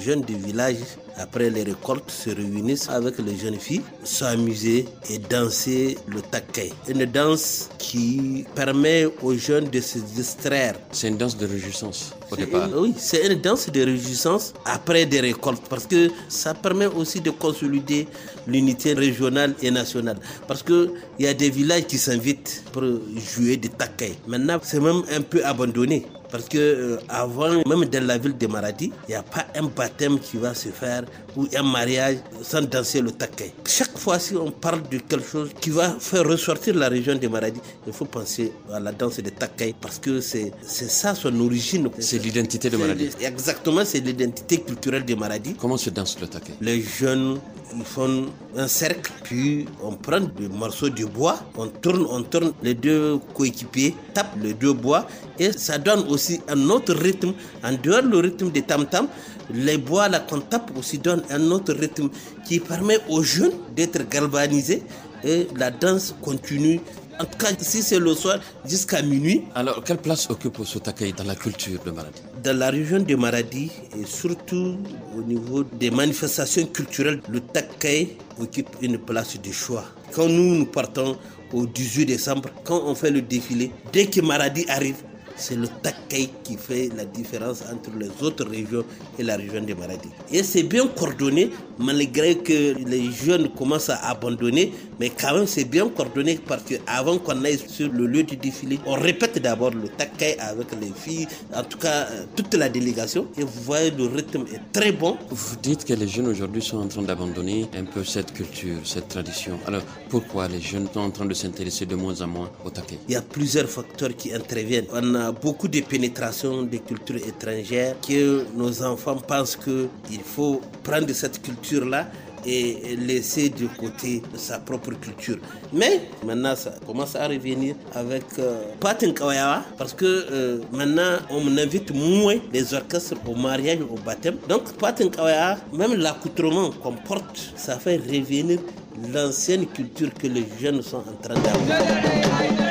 jeunes du village, après les récoltes, se réunissent avec les jeunes filles, s'amuser et danser le takkay. Une danse qui permet aux jeunes de se distraire. C'est une danse de réjouissance au départ. Oui, c'est une danse de réjouissance après des récoltes parce que ça permet aussi de consolider l'unité régionale et nationale. Parce qu'il y a des villages qui s'invitent pour jouer du takkay. Maintenant, c'est même un peu abandonné. Parce que avant, même dans la ville de Maradi, il n'y a pas un baptême qui va se faire ou un mariage sans danser le takkay. Chaque fois, si on parle de quelque chose qui va faire ressortir la région de Maradi, il faut penser à la danse de takkay parce que c'est ça son origine. C'est l'identité de Maradi. Exactement, c'est l'identité culturelle de Maradi. Comment se danse le takkay? Les jeunes, ils font un cercle, puis on prend des morceaux de bois, on tourne, les deux coéquipiers tapent les deux bois et ça donne aussi un autre rythme. En dehors du rythme des tam-tam, les bois là qu'on tape aussi donnent un autre rythme qui permet aux jeunes d'être galvanisés et la danse continue. En tout cas, si c'est le soir, jusqu'à minuit. Alors, quelle place occupe ce takkay dans la culture de Maradi? Dans la région de Maradi, et surtout au niveau des manifestations culturelles, le takkay occupe une place de choix. Quand nous partons au 18 décembre, quand on fait le défilé, dès que Maradi arrive, c'est le takkay qui fait la différence entre les autres régions et la région de Maradi. Et c'est bien coordonné, malgré que les jeunes commencent à abandonner, mais quand même c'est bien coordonné parce qu'avant qu'on aille sur le lieu du défilé, on répète d'abord le takkay avec les filles, en tout cas toute la délégation, et vous voyez le rythme est très bon. Vous dites que les jeunes aujourd'hui sont en train d'abandonner un peu cette culture, cette tradition. Alors pourquoi les jeunes sont en train de s'intéresser de moins en moins au takkay? Il y a plusieurs facteurs qui interviennent. On a beaucoup de pénétration des cultures étrangères que nos enfants pensent qu'il faut prendre cette culture-là et laisser de côté sa propre culture. Mais maintenant, ça commence à revenir avec Patin Kawayawa parce que maintenant, on invite moins les orchestres au mariage, au baptême. Donc, Patin Kawayawa, même l'accoutrement qu'on porte, ça fait revenir l'ancienne culture que les jeunes sont en train d'avoir.